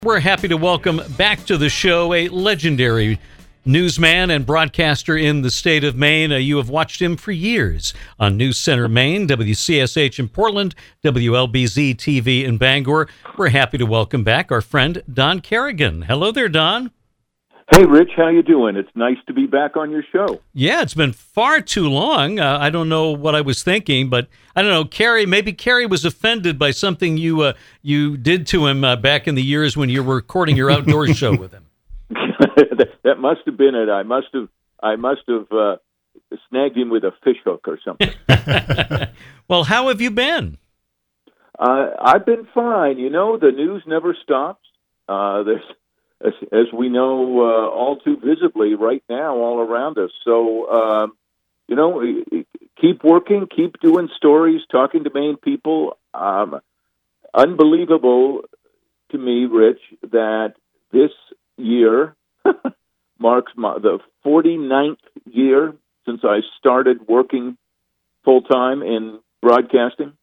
We're happy to welcome back to the show a legendary newsman and broadcaster in the state of Maine. You have watched him for years on News Center Maine, WCSH in Portland, WLBZ TV in Bangor. We're happy to welcome back our friend Don Kerrigan. Hello there, Don. Hey, Rich, how you doing? It's nice to be back on your show. Yeah, it's been far too long. I don't know what I was thinking, but I don't know, maybe Kerry was offended by something you did to him back in the years when you were recording your outdoor show with him. That must have been it. I must have snagged him with a fish hook or something. Well, how have you been? I've been fine. You know, the news never stops. There's as we know all too visibly right now all around us. So, keep working, keep doing stories, talking to Maine people. Unbelievable to me, Rich, that this year marks the 49th year since I started working full-time in broadcasting.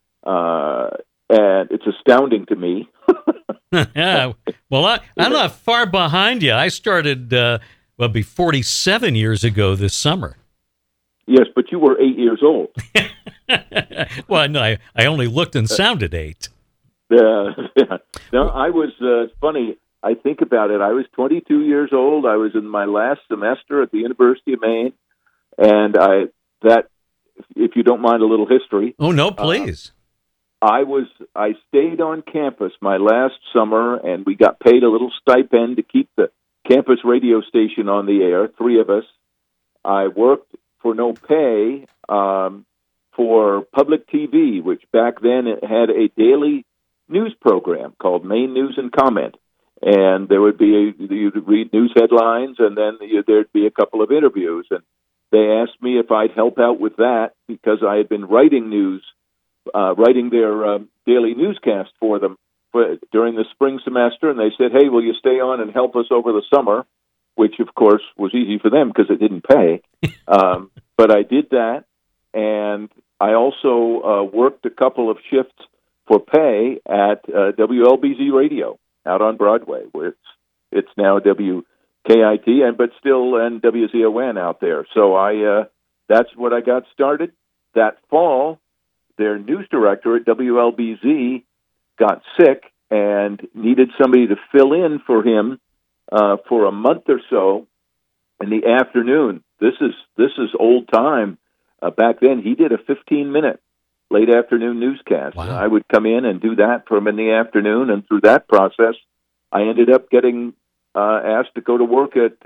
And it's astounding to me. Yeah, well, I'm not far behind you. I started, be 47 years ago this summer. Yes, but you were 8 years old. Well, no, I only looked and sounded 8. Yeah. No, I was, funny, I think about it. I was 22 years old. I was in my last semester at the University of Maine. And if you don't mind a little history. Oh, no, please. I stayed on campus my last summer, and we got paid a little stipend to keep the campus radio station on the air, 3 of us. I worked for no pay for public TV, which back then it had a daily news program called Maine News and Comment. And there would be, you'd read news headlines, and then there'd be a couple of interviews. And they asked me if I'd help out with that because I had been writing their daily newscast for them during the spring semester, and they said, hey, will you stay on and help us over the summer, which, of course, was easy for them because it didn't pay. But I did that, and I also worked a couple of shifts for pay at WLBZ Radio out on Broadway, where it's now WKIT, but still and WZON out there. So that's what I got started. That fall, their news director at WLBZ got sick and needed somebody to fill in for him for a month or so in the afternoon. This is old time. Back then, he did a 15-minute late afternoon newscast. Wow. I would come in and do that for him in the afternoon, and through that process, I ended up getting asked to go to work at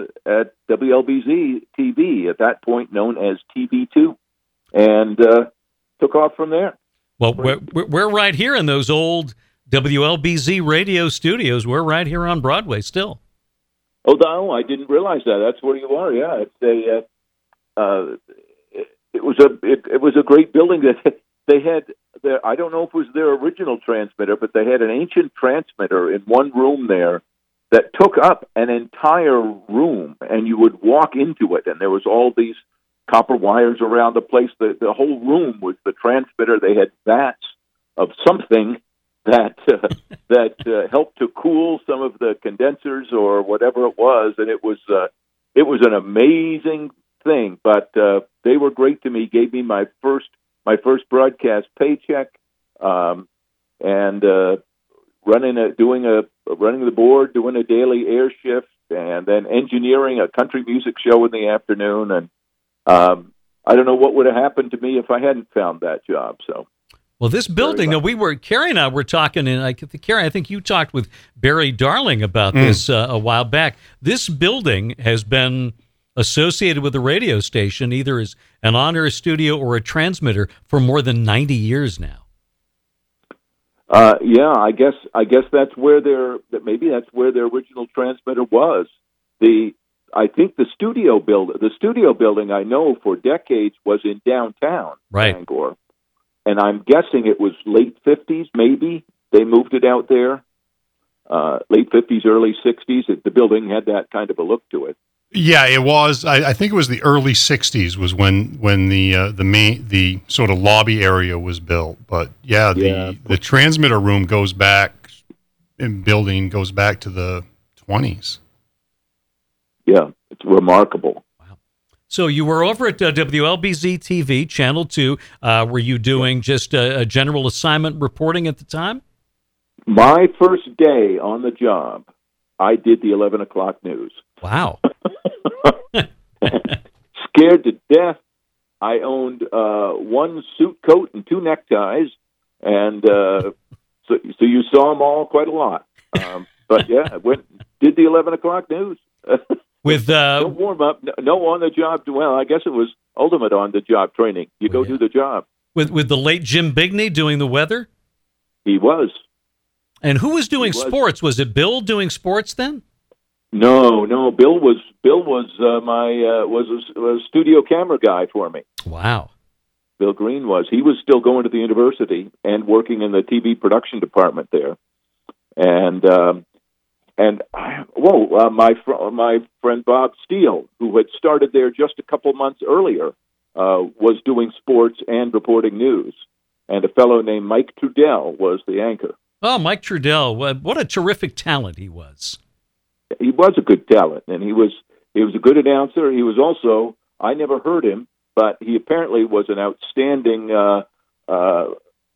WLBZ TV, at that point known as TV2, and took off from there. Well, we're right here in those old WLBZ radio studios. We're right here on Broadway still. Oh, no, I didn't realize that. That's where you are. Yeah, it's it was a great building that they had. I don't know if it was their original transmitter, but they had an ancient transmitter in one room there that took up an entire room, and you would walk into it, and there was all these copper wires around the place. The whole room was the transmitter. They had vats of something that helped to cool some of the condensers or whatever it was, and it was an amazing thing. But they were great to me. Gave me my first broadcast paycheck, and running the board, doing a daily air shift, and then engineering a country music show in the afternoon. And I don't know what would have happened to me if I hadn't found that job. So, well, this building, Kerry and I were talking, and Kerry, I think you talked with Barry Darling about this a while back. This building has been associated with the radio station, either as an on-air studio or a transmitter, for more than 90 years now. Yeah, I guess that's where their original transmitter was. I think the studio building I know for decades was in downtown Bangor, and I'm guessing it was late 50s. Maybe they moved it out there. Late 50s, early 60s. The building had that kind of a look to it. Yeah, it was. I think it was the early '60s was when the sort of lobby area was built. But the transmitter room goes back building goes back to the 20s. Yeah, it's remarkable. So you were over at WLBZ TV, Channel 2. Were you doing just a general assignment reporting at the time? My first day on the job, I did the 11 o'clock news. Wow. Scared to death. I owned one suit coat and two neckties, and so you saw them all quite a lot. But yeah, I did the 11 o'clock news. With no warm up, no on the job. Well, I guess it was ultimate on the job training. You go do the job. With the late Jim Bigney doing the weather. He was. And who was doing sports? Was it Bill doing sports then? No. Bill was a studio camera guy for me. Wow. Bill Green was. He was still going to the university and working in the TV production department there. My friend Bob Steele, who had started there just a couple months earlier, was doing sports and reporting news. And a fellow named Mike Trudell was the anchor. Oh, Mike Trudell. What a terrific talent he was. He was a good talent, and he was a good announcer. He was also, I never heard him, but he apparently was an outstanding rock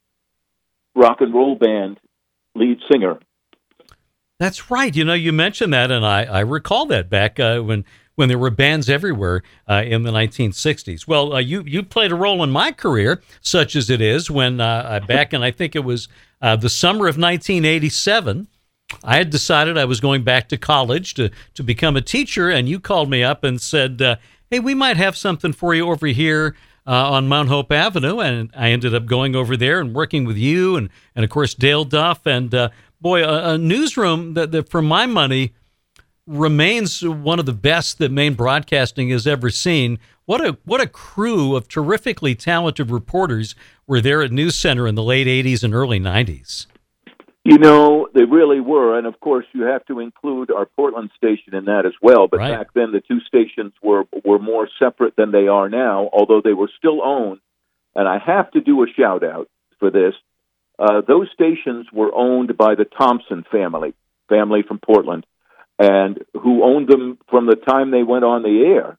and roll band lead singer. That's right. You mentioned that, and I recall that back when there were bands everywhere in the 1960s. Well, you played a role in my career, such as it is, when back in, I think it was the summer of 1987, I had decided I was going back to college to become a teacher, and you called me up and said, hey, we might have something for you over here on Mount Hope Avenue, and I ended up going over there and working with you and of course, Dale Duff, and boy, a newsroom that for my money remains one of the best that Maine Broadcasting has ever seen. What a crew of terrifically talented reporters were there at News Center in the late 80s and early 90s. They really were, and of course you have to include our Portland station in that as well, but right. Back then the two stations were more separate than they are now, although they were still owned, and I have to do a shout-out for this. Those stations were owned by the Thompson family from Portland, and who owned them from the time they went on the air.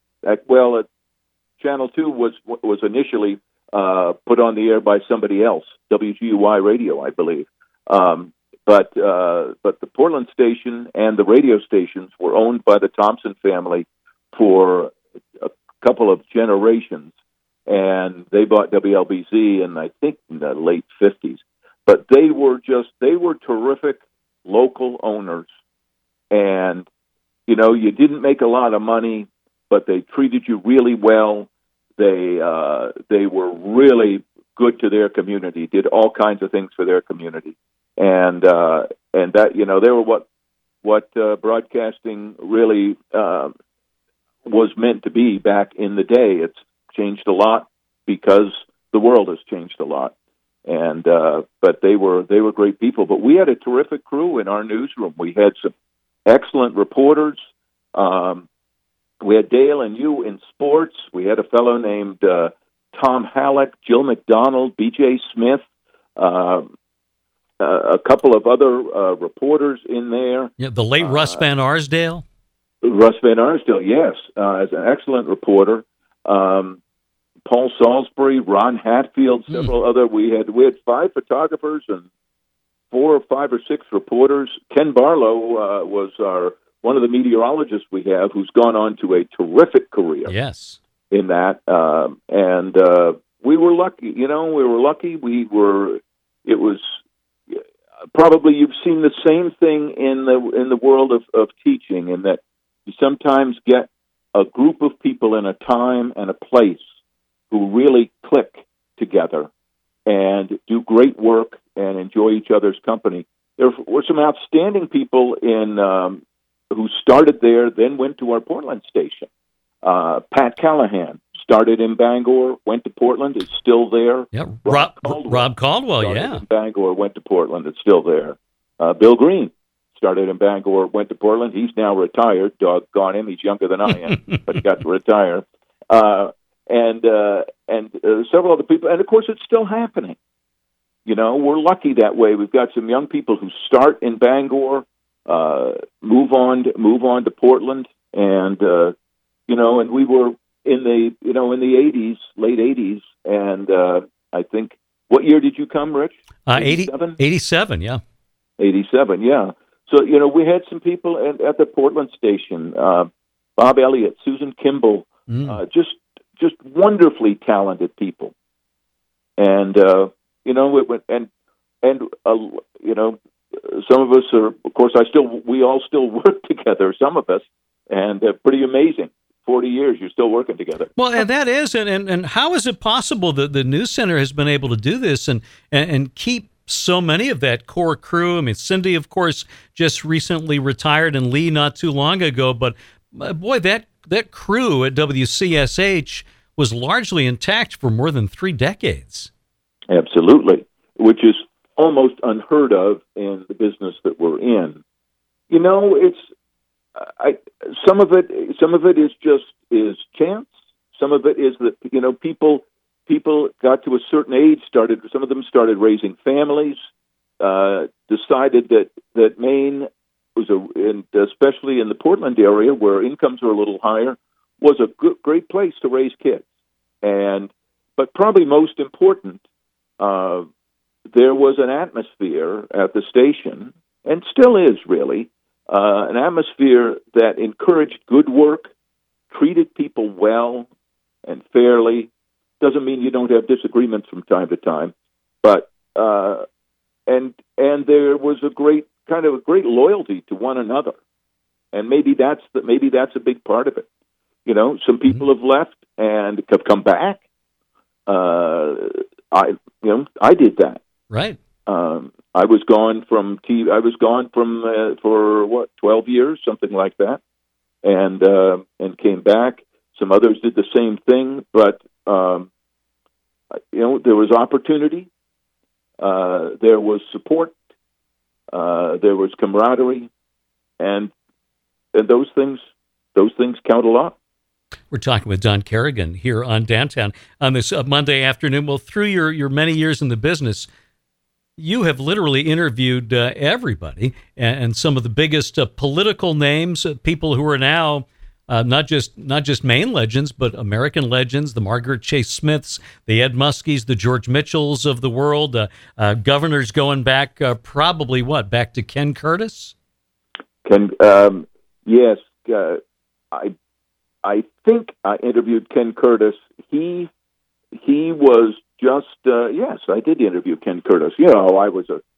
Channel 2 was initially put on the air by somebody else, WGUI Radio, I believe. But the Portland station and the radio stations were owned by the Thompson family for a couple of generations, and they bought WLBZ in, I think, in the late 50s. But they were terrific local owners, and you didn't make a lot of money, but they treated you really well. They were really good to their community, did all kinds of things for their community, and that they were what broadcasting really was meant to be back in the day. It's changed a lot because the world has changed a lot. And but they were great people. But we had a terrific crew in our newsroom. We had some excellent reporters. We had Dale and you in sports. We had a fellow named Tom Halleck, Jill McDonald, B.J. Smith, a couple of other reporters in there. Yeah, the late Russ Van Arsdale. Russ Van Arsdale, yes, as an excellent reporter. Paul Salisbury, Ron Hatfield, several other. We had 5 photographers and 4 or 5 or 6 reporters. Ken Barlow was one of the meteorologists we have, who's gone on to a terrific career. Yes, in that, and we were lucky. We were lucky. It was probably you've seen the same thing in the world of teaching, in that you sometimes get a group of people in a time and a place who really click together and do great work and enjoy each other's company. There were some outstanding people who started there, then went to our Portland station. Pat Callahan started in Bangor, went to Portland, is still there. Yeah, Rob Caldwell, yeah. In Bangor, went to Portland, is still there. Bill Green started in Bangor, went to Portland. He's now retired. Doggone him, he's younger than I am, but he got to retire. And several other people, and of course, it's still happening. we're lucky that way. We've got some young people who start in Bangor, move on to Portland, and and we were in the '80s, late '80s, and I think, what year did you come, Rich? 87, yeah. 87, yeah. So we had some people at the Portland station, Bob Elliott, Susan Kimball, just wonderfully talented people, and some of us are, of course, we all still work together, some of us, and pretty amazing. 40 years, you're still working together. Well, and that is, and how is it possible that the News Center has been able to do this and keep so many of that core crew? I mean, Cindy, of course, just recently retired, and Lee not too long ago, but boy, that crew at WCSH was largely intact for more than 3 decades. Absolutely, which is almost unheard of in the business that we're in. It's some of it is chance. Some of it is that people got to a certain age, some of them started raising families, decided that Maine was especially in the Portland area where incomes are a little higher, was a great place to raise kids. But probably most important, there was an atmosphere at the station, and still is really, an atmosphere that encouraged good work, treated people well and fairly. Doesn't mean you don't have disagreements from time to time, but and there was a great loyalty to one another, and maybe that's a big part of it. Some people have left and have come back. I did that. Right. I was gone from for 12 years, something like that, and came back. Some others did the same thing, but there was opportunity, there was support, there was camaraderie, and those things count a lot. We're talking with Don Kerrigan here on Downtown on this Monday afternoon. Well, through your many years in the business, you have literally interviewed everybody and some of the biggest political names, people who are now not just Maine legends, but American legends, the Margaret Chase Smiths, the Ed Muskies, the George Mitchells of the world, governors going back probably back to Ken Curtis? Yes. I think I interviewed Ken Curtis. He was just yes, I did interview Ken Curtis. I was a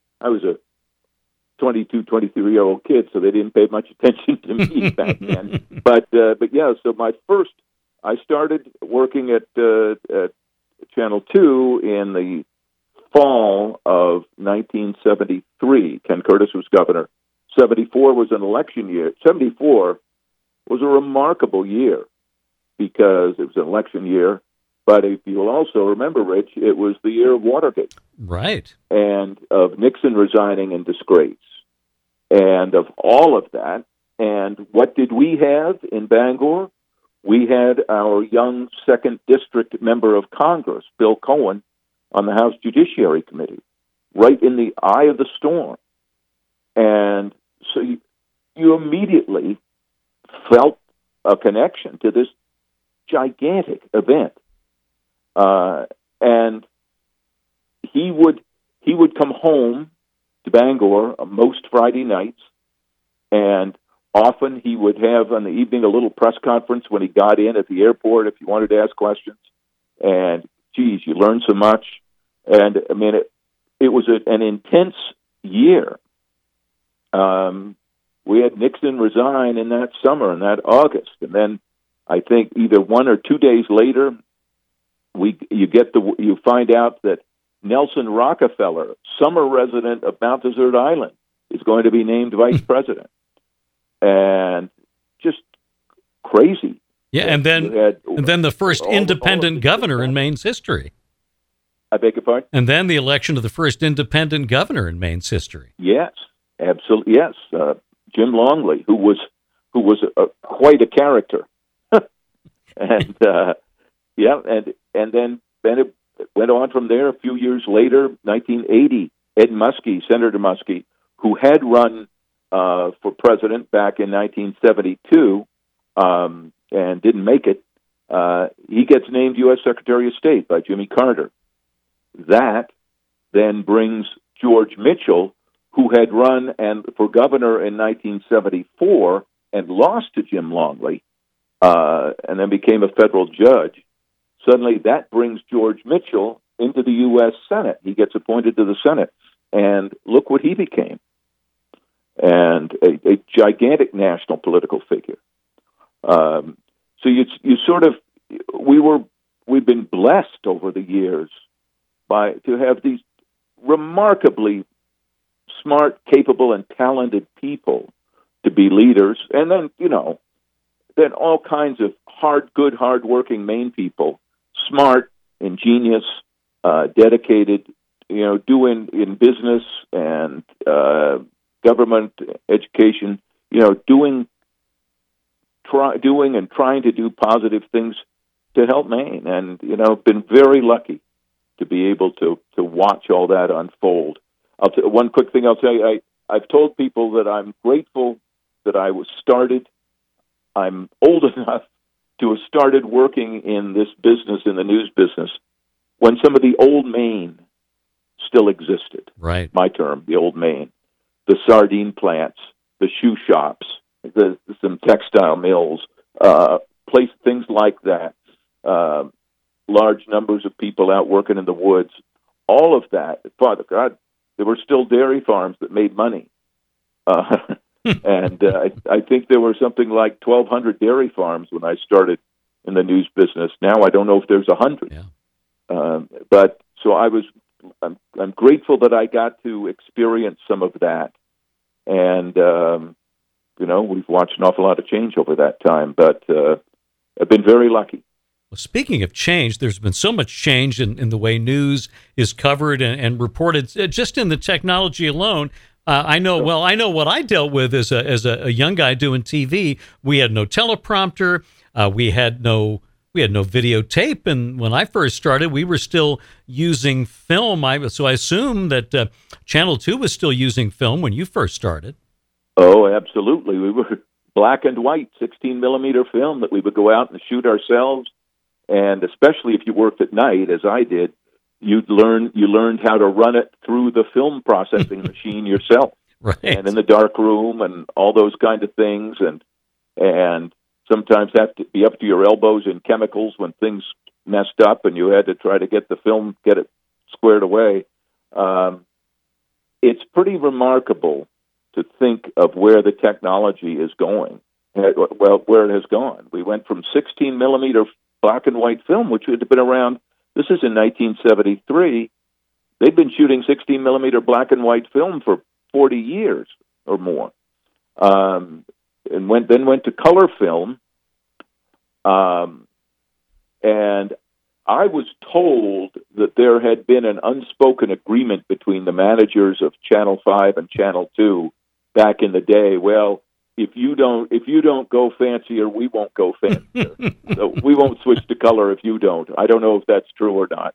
22, 23-year-old kid, so they didn't pay much attention to me back then. But yeah, so I started working at Channel 2 in the fall of 1973. Ken Curtis was governor. 74 was an election year. 74 was a remarkable year because it was an election year. But if you'll also remember, Rich, it was the year of Watergate. Right. And of Nixon resigning in disgrace. And of all of that. And what did we have in Bangor? We had our young 2nd District member of Congress, Bill Cohen, on the House Judiciary Committee, right in the eye of the storm. And so you immediately felt a connection to this gigantic event. And he would come home to Bangor most Friday nights, and often he would have on the evening a little press conference when he got in at the airport if you wanted to ask questions. And geez, you learned so much. And I mean, it was an intense year. We had Nixon resign in that summer, in that August, and then I think either 1 or 2 days later, you find out that Nelson Rockefeller, summer resident of Mount Desert Island, is going to be named vice president, and just crazy. Yeah, and then the first independent governor in Maine's history. I beg your pardon? And then the election of the first independent governor in Maine's history. Yes, absolutely. Yes, Jim Longley, who was quite a character, and yeah, and then went on from there. A few years later, 1980, Ed Muskie, Senator Muskie, who had run for president back in 1972 and didn't make it, he gets named U.S. Secretary of State by Jimmy Carter. That then brings George Mitchell, who had run for governor in 1974 and lost to Jim Longley, and then became a federal judge. Suddenly, that brings George Mitchell into the U.S. Senate. He gets appointed to the Senate, and look what he became, and a gigantic national political figure. So you sort of, we've been blessed over the years to have these remarkably smart, capable, and talented people to be leaders, and then then all kinds of hard-working Maine people, smart, ingenious, dedicated, doing in business and government, education, doing and trying to do positive things to help Maine, and been very lucky to be able to watch all that unfold. One quick thing I'll tell you, I've told people that I'm grateful that I was started. I'm old enough to have started working in this business, in the news business, when some of the old Maine still existed. Right. My term, the old Maine. The sardine plants, the shoe shops, some textile mills, things like that. Large numbers of people out working in the woods. All of that, Father God, there were still dairy farms that made money. And I think there were something like 1,200 dairy farms when I started in the news business. Now I don't know if there's 100. Yeah. But so I'm grateful that I got to experience some of that. And, we've watched an awful lot of change over that time, but I've been very lucky. Well, speaking of change, there's been so much change in the way news is covered and reported, just in the technology alone. I know what I dealt with as a young guy doing TV. We had no teleprompter. We had no videotape. And when I first started, we were still using film. So I assume that Channel 2 was still using film when you first started. Oh, absolutely. We were black and white, 16-millimeter film that we would go out and shoot ourselves. And especially if you worked at night, as I did, you learned how to run it through the film processing machine yourself, right? And in the dark room and all those kind of things, and sometimes have to be up to your elbows in chemicals when things messed up, and you had to try to get it squared away. It's pretty remarkable to think of where the technology is going. Well, where it has gone. We went from 16-millimeter black and white film, which had been around. This is in 1973. They'd been shooting 16-millimeter black and white film for 40 years or more, and went to color film. And I was told that there had been an unspoken agreement between the managers of Channel 5 and Channel 2 back in the day. Well, if you don't go fancier, we won't go fancier. So we won't switch to color if you don't. I don't know if that's true or not.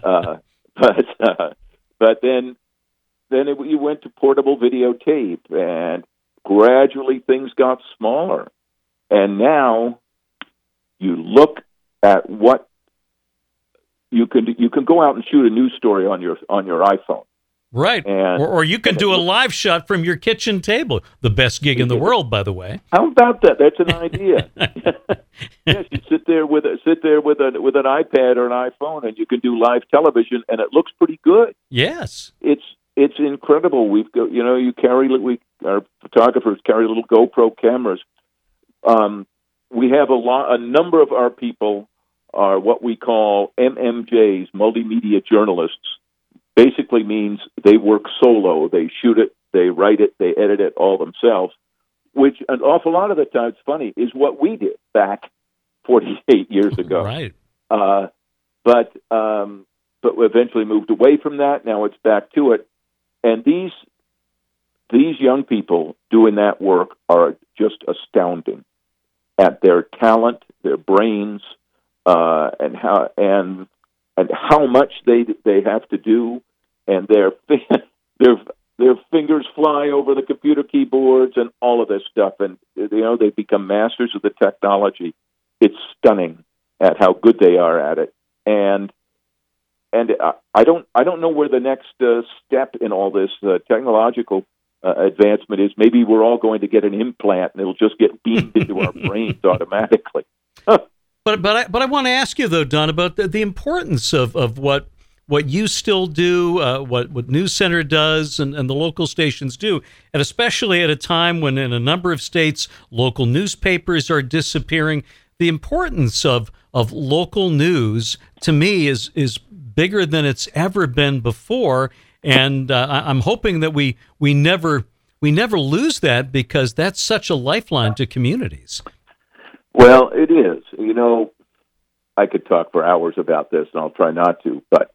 But then you went to portable videotape, and gradually things got smaller. And now you look at what you can go out and shoot a news story on your iPhone. Right. Or you can do a live shot from your kitchen table. The best gig in the world, by the way. How about that? That's an idea. Yes, you sit there with an iPad or an iPhone, and you can do live television, and it looks pretty good. Yes. It's incredible. We've got, our photographers carry little GoPro cameras. We have a number of our people are what we call MMJs, multimedia journalists. Basically means they work solo. They shoot it, they write it, they edit it all themselves, which an awful lot of the time, it's funny, is what we did back 48 years ago. Right. But we eventually moved away from that. Now it's back to it. And these young people doing that work are just astounding at their talent, their brains, and and how much they have to do, and their fingers fly over the computer keyboards and all of this stuff, and they become masters of the technology. It's stunning at how good they are at it, and I don't know where the next step in all this technological advancement is. Maybe we're all going to get an implant, and it'll just get beamed into our brains automatically. But I want to ask you though, Don, about the importance of what you still do, what News Center does, and the local stations do, and especially at a time when in a number of states local newspapers are disappearing. The importance of local news to me is bigger than it's ever been before, and I'm hoping that we never lose that, because that's such a lifeline to communities. Well, it is. I could talk for hours about this, and I'll try not to, but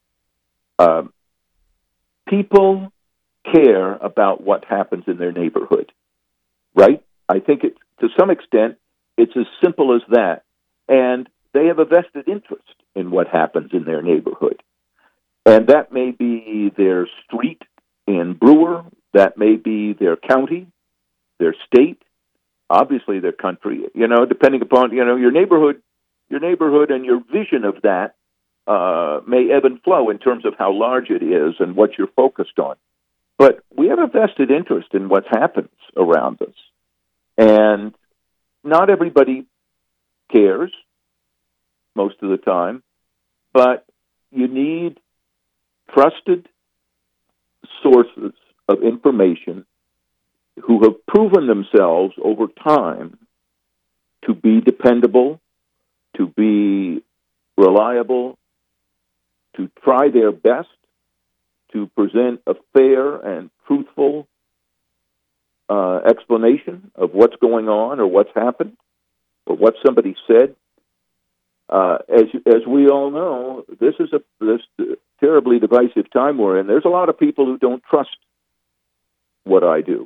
people care about what happens in their neighborhood, right? I think to some extent, it's as simple as that. And they have a vested interest in what happens in their neighborhood. And that may be their street in Brewer, that may be their county, their state, obviously their country, depending upon, your neighborhood and your vision of that may ebb and flow in terms of how large it is and what you're focused on. But we have a vested interest in what happens around us. And not everybody cares most of the time, but you need trusted sources of information who have proven themselves over time to be dependable, to be reliable, to try their best to present a fair and truthful explanation of what's going on or what's happened or what somebody said. As we all know, this terribly divisive time we're in. There's a lot of people who don't trust what I do,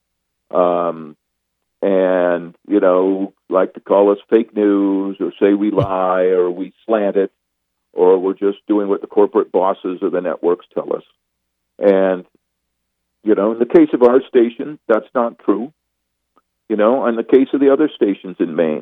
and like to call us fake news or say we lie or we slant it or we're just doing what the corporate bosses or the networks tell us. And in the case of our station, that's not true. In the case of the other stations in Maine,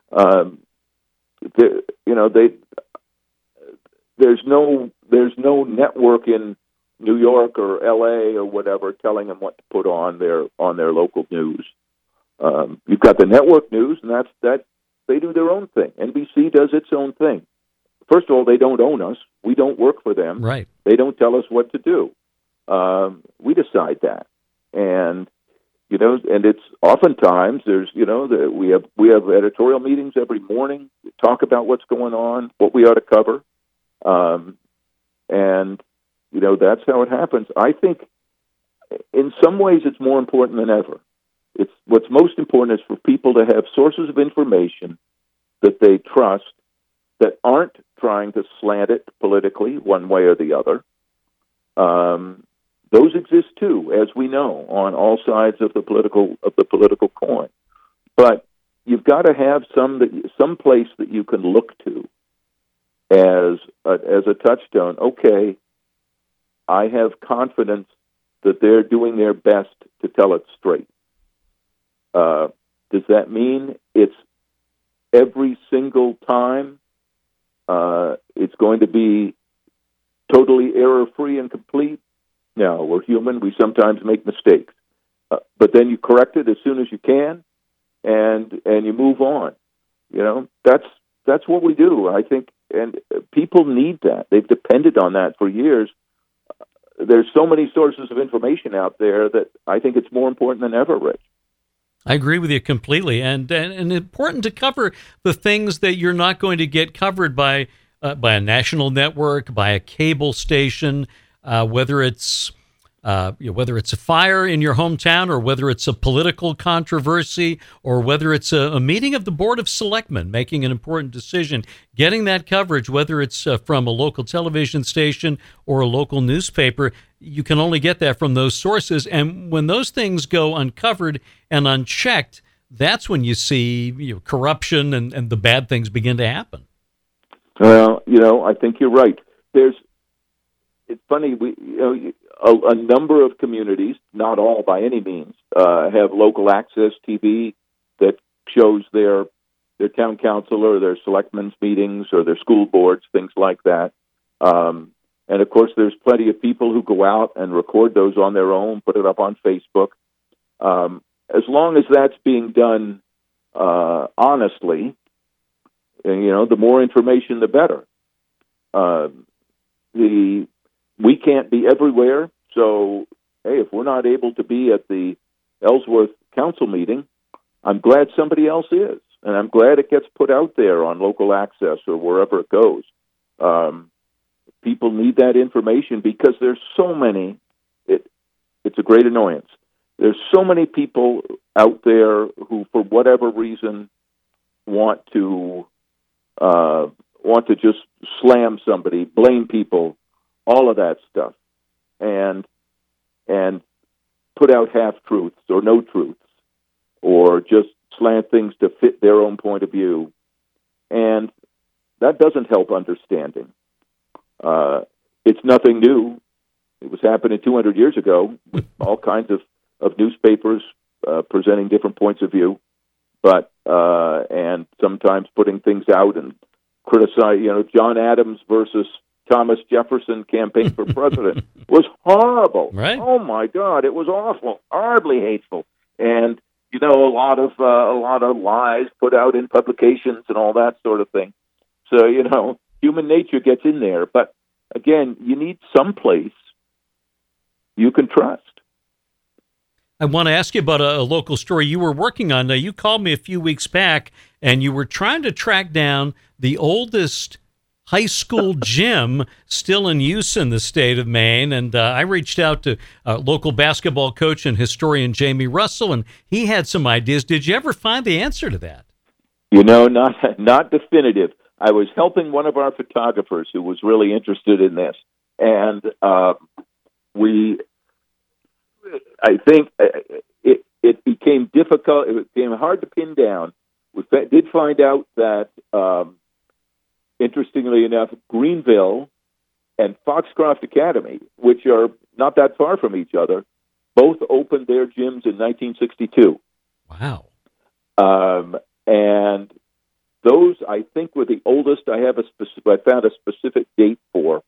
there's no network in New York or L.A. or whatever telling them what to put on their local news. You've got the network news, and that they do their own thing. NBC does its own thing. First of all, they don't own us. We don't work for them. Right. They don't tell us what to do. We decide that, and and it's oftentimes there's we have editorial meetings every morning. We talk about what's going on, what we ought to cover, and that's how it happens. I think in some ways it's more important than ever. It's what's most important is for people to have sources of information that they trust that aren't trying to slant it politically one way or the other. Those exist too, as we know, on all sides of the political coin. But you've got to have some place that you can look to as a touchstone. Okay, I have confidence that they're doing their best to tell it straight. Does that mean it's every single time it's going to be totally error-free and complete? No, we're human. We sometimes make mistakes. But then you correct it as soon as you can, and you move on. That's what we do, I think, and people need that. They've depended on that for years. There's so many sources of information out there that I think it's more important than ever, Rich. I agree with you completely, and important to cover the things that you're not going to get covered by a national network, by a cable station, whether it's a fire in your hometown, or whether it's a political controversy, or whether it's a meeting of the Board of Selectmen making an important decision. Getting that coverage, whether it's from a local television station or a local newspaper, you can only get that from those sources. And when those things go uncovered and unchecked, that's when you see corruption and the bad things begin to happen. Well, I think you're right. it's funny. A number of communities, not all by any means, have local access TV that shows their town council or their selectmen's meetings or their school boards, things like that. And of course, there's plenty of people who go out and record those on their own, put it up on Facebook. As long as that's being done honestly, the more information, the better. We can't be everywhere, so hey, if we're not able to be at the Ellsworth Council meeting, I'm glad somebody else is, and I'm glad it gets put out there on local access or wherever it goes. People need that information because there's so many. It's a great annoyance. There's so many people out there who, for whatever reason, want to just slam somebody, blame people, all of that stuff, and put out half-truths or no truths, or just slant things to fit their own point of view. And that doesn't help understanding. It's nothing new. It was happening 200 years ago with all kinds of newspapers presenting different points of view, but and sometimes putting things out and criticize. John Adams versus Thomas Jefferson campaign for president was horrible. Right? Oh my God, it was awful, horribly hateful, and a lot of lies put out in publications and all that sort of thing. So human nature gets in there, but again, you need some place you can trust. I want to ask you about a local story you were working on. Now, you called me a few weeks back, and you were trying to track down the oldest high school gym still in use in the state of Maine. And I reached out to local basketball coach and historian Jamie Russell, and he had some ideas. Did you ever find the answer to that? Not definitive. I was helping one of our photographers who was really interested in this, and I think it became difficult. It became hard to pin down. We did find out that, interestingly enough, Greenville and Foxcroft Academy, which are not that far from each other, both opened their gyms in 1962. Wow. And those, I think, were the oldest. I found a specific date for.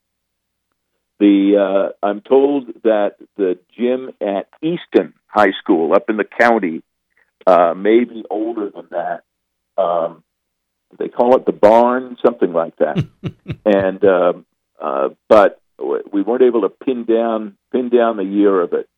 I'm told that the gym at Easton High School up in the county may be older than that. They call it the barn, something like that. And but we weren't able to pin down the year of it.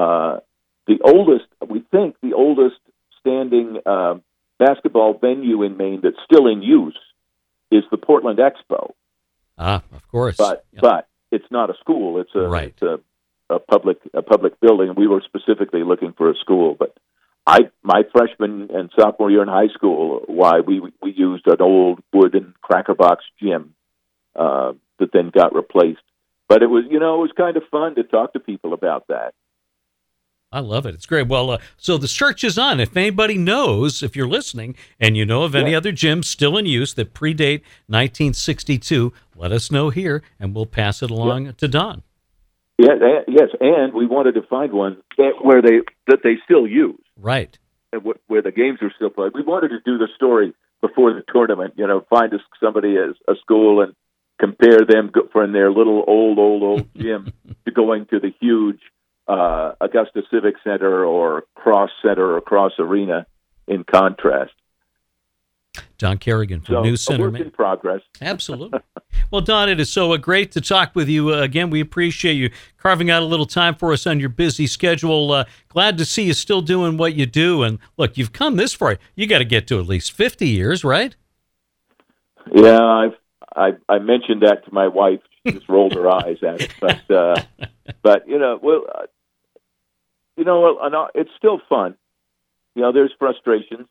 We think the oldest standing basketball venue in Maine that's still in use is the Portland Expo. Ah, of course. But it's not a school. It's a public building. We were specifically looking for a school, but my freshman and sophomore year in high school, we used an old wooden cracker box gym that then got replaced. But it was kind of fun to talk to people about that. I love it. It's great. Well, so the search is on. If anybody knows, if you're listening, and you know of any other gyms still in use that predate 1962, let us know here, and we'll pass it along to Don. Yes, and we wanted to find one that they still use. Right. Where the games are still played. We wanted to do the story before the tournament, find somebody as a school and compare them from their little old gym to going to the huge Augusta Civic Center or Cross Center or Cross Arena in contrast. Don Kerrigan from News Center. A work in progress. Absolutely. Well, Don, it is so great to talk with you again. We appreciate you carving out a little time for us on your busy schedule. Glad to see you still doing what you do. And look, you've come this far. You got to get to at least 50 years, right? Yeah, I mentioned that to my wife. She just rolled her eyes at it. But it's still fun. There's frustrations,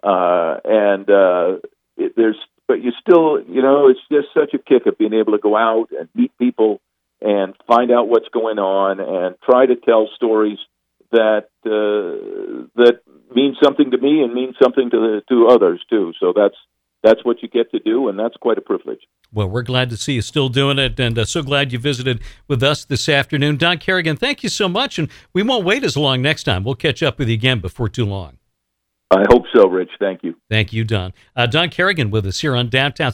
but you still, it's just such a kick of being able to go out and meet people and find out what's going on and try to tell stories that mean something to me and mean something to others too. So that's what you get to do, and that's quite a privilege. Well, we're glad to see you still doing it, and so glad you visited with us this afternoon. Don Kerrigan, thank you so much, and we won't wait as long next time. We'll catch up with you again before too long. I hope so, Rich. Thank you. Thank you, Don. Don Kerrigan with us here on Downtown